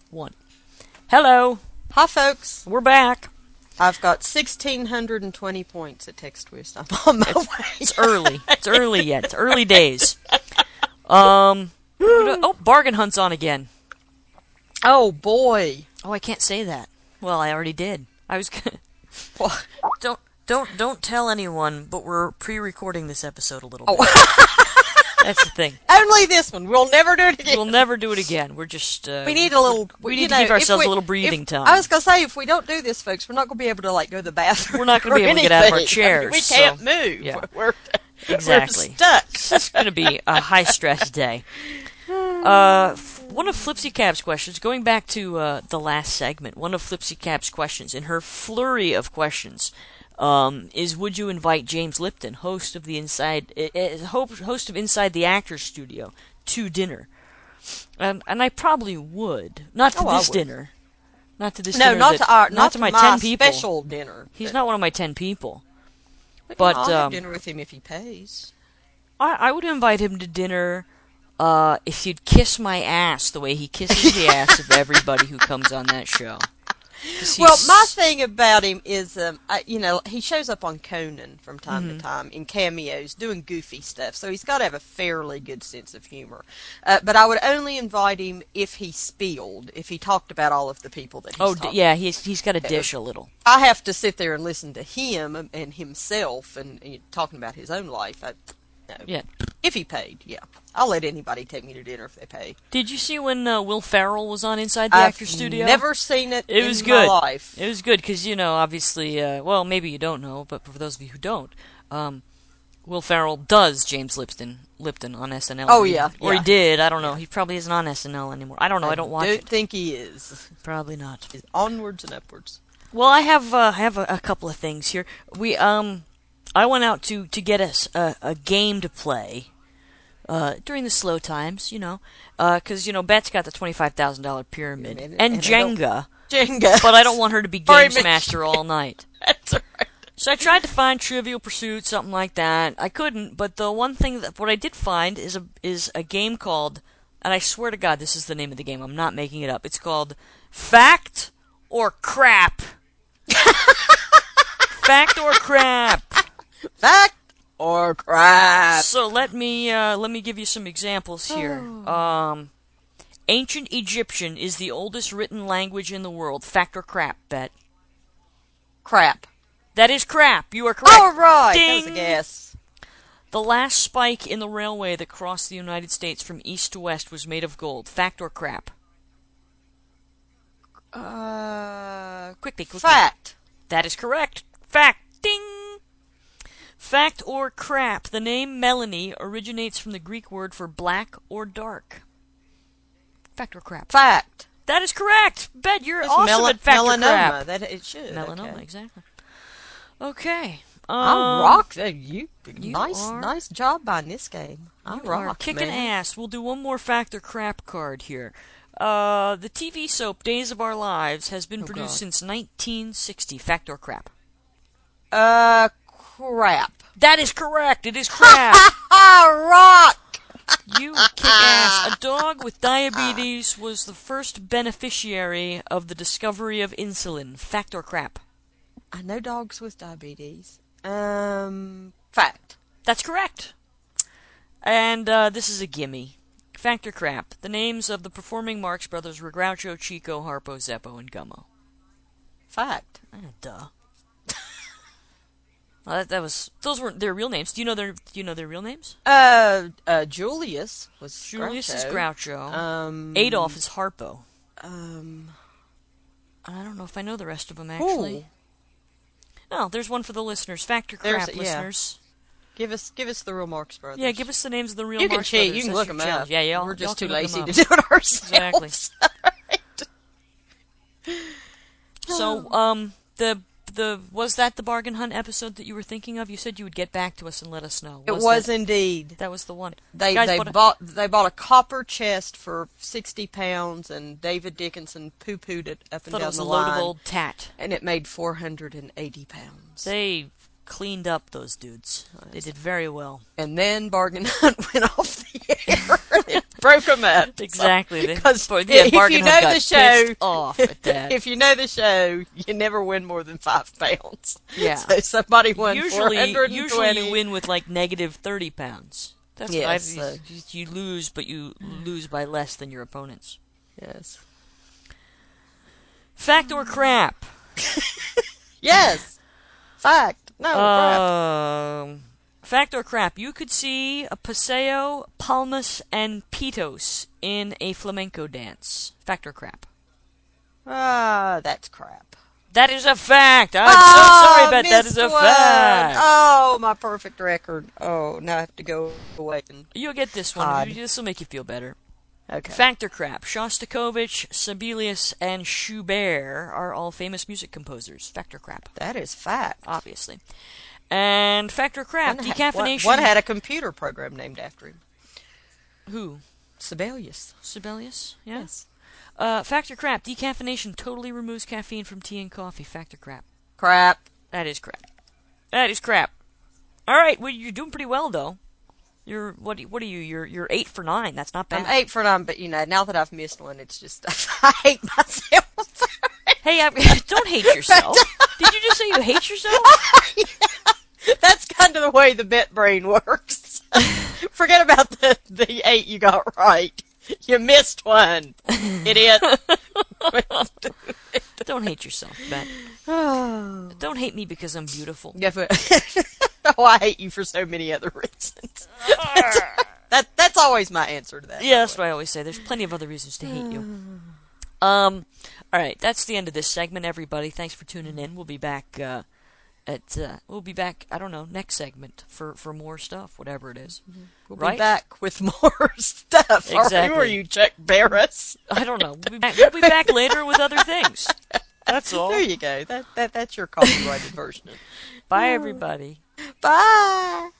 One. Hello. Hi, folks. We're back. I've got 1,620 points at Text Twist. I'm on my way. It's early. It's early yet. It's early days. Bargain Hunt's on again. Oh, boy. Oh, I can't say that. Well, I already did. I was gonna... What? Don't tell anyone, but we're pre-recording this episode a little bit. That's the thing. Only this one. We'll never do it again. We'll never do it again. We're just... we need a little... We need to give ourselves a little breathing time. I was going to say, if we don't do this, folks, we're not going to be able to, go to the bathroom. We're not going to be able to get out of our chairs. We can't move. Yeah. We're Exactly. stuck. It's going to be a high-stress day. One of Flipsy Cap's questions, going back to the last segment, one of Flipsy Cap's questions, in her flurry of questions, is would you invite James Lipton, host of Inside the Actors Studio, to dinner? And I probably would. Not to this dinner. Not to this dinner. No, not to my 10 people. Special dinner. He's not one of my 10 people. But I'll have dinner with him if he pays. I would invite him to dinner if he'd kiss my ass the way he kisses the ass of everybody who comes on that show. Well, my thing about him is, he shows up on Conan from time to time in cameos doing goofy stuff, so he's got to have a fairly good sense of humor. But I would only invite him if he if he talked about all of the people that he's talking yeah, he's got to dish a little. I have to sit there and listen to him and himself and talking about his own life. No. Yeah. If he paid, yeah. I'll let anybody take me to dinner if they pay. Did you see when Will Ferrell was on Inside the Actors Studio? I've never seen it in my life. It was good because, obviously, well, maybe you don't know, but for those of you who don't, Will Ferrell does James Lipton on SNL. Oh, yeah. Or he did. I don't know. He probably isn't on SNL anymore. I don't know. I don't watch it. I don't think he is. Probably not. It's onwards and upwards. Well, I have a couple of things here. I went out to get us a game to play during the slow times, because, Bet's got the $25,000 pyramid and Jenga. But I don't want her to be Game Smasher all night. That's all right. So I tried to find Trivial Pursuit, something like that. I couldn't, but the one thing what I did find is a game called, and I swear to God this is the name of the game, I'm not making it up, it's called Fact or Crap. Fact or Crap. Fact or crap. So let me give you some examples here. Ancient Egyptian is the oldest written language in the world. Fact or crap, Bet? Crap. That is crap. You are correct. All right. Ding! That was a guess. The last spike in the railway that crossed the United States from east to west was made of gold. Fact or crap? Quickly. Fact. That is correct. Fact. Ding! Fact or crap, the name Melanie originates from the Greek word for black or dark. Fact or crap? Fact. That is correct. Bet you're awesome at fact or crap. That it should. Melanoma, okay. Exactly. Okay. I rock that. Nice job on this game. I rock, kicking ass. We'll do one more fact or crap card here. The TV soap Days of Our Lives has been produced since 1960. Fact or crap? Crap. That is correct. It is crap. Rock. You kick ass. A dog with diabetes was the first beneficiary of the discovery of insulin. Fact or crap? I know dogs with diabetes. Fact. That's correct. And this is a gimme. Fact or crap? The names of the performing Marx Brothers were Groucho, Chico, Harpo, Zeppo, and Gummo. Fact. Duh. Well, those weren't their real names. Do you know their real names? Julius was Julius Groucho. is Groucho. Adolf is Harpo. I don't know if I know the rest of them actually. Ooh. No, there's one for the listeners. Fact or crap, listeners. Give us the real Marx Brothers. Yeah, give us the names of the real Marx Marx Brothers. You can look them up. Yeah, we're just too y'all lazy to do it ourselves. Exactly. So, was that the Bargain Hunt episode that you were thinking of? You said you would get back to us and let us know. It was indeed. That was the one. They bought a copper chest for £60, and David Dickinson poo-pooed it up and down the line. Thought it was a load of old tat. And it made £480. They cleaned up those dudes. They did very well. And then Bargain Hunt went off the air. Broke them up. Exactly. Because Bargain if you Hunt know got the show, pissed off at that. if you know the show, you never win more than 5 pounds. Yeah. So somebody won Usually 420. you win with like negative 30 pounds. That's what Yes, you lose, but you lose by less than your opponents. yes. Fact or crap? Yes. Fact. No, crap. Fact or crap? You could see a Paseo, Palmas, and Pitos in a flamenco dance. Fact or crap? That's crap. That is a fact. I'm so sorry, but that is a one. fact. Oh, my perfect record. Oh, now I have to go away and You'll get this one. hide. This will make you feel better. Okay. Fact or crap? Shostakovich, Sibelius, and Schubert are all famous music composers. Fact or crap? That is fact. Obviously. And fact or crap? Decaffeination. One had a computer program named after him. Who? Sibelius. Sibelius? Yeah. Yes. Fact or crap? Decaffeination totally removes caffeine from tea and coffee. Fact or crap? Crap. That is crap. That is crap. All right. Well, you're doing pretty well though. You're what are you? You're 8 for 9. That's not bad. I'm 8 for 9, but now that I've missed one, it's just I hate myself. Hey, don't hate yourself. Did you just say you hate yourself? Yeah. That's kind of the way the bet brain works. Forget about the 8 you got right. You missed one, idiot. Don't hate yourself, Bet. Oh. Don't hate me because I'm beautiful. Yeah, oh, I hate you for so many other reasons. That's always my answer to that. Yeah, that's what I always say. There's plenty of other reasons to hate you. All right, that's the end of this segment, everybody. Thanks for tuning in. We'll be back I don't know, next segment for more stuff, whatever it is. We'll right? be back with more stuff. Exactly. Who are you, Chuck Barris? I don't know. We'll be back later with other things. That's all. There you go. That's your copyrighted version. Bye, everybody. Bye.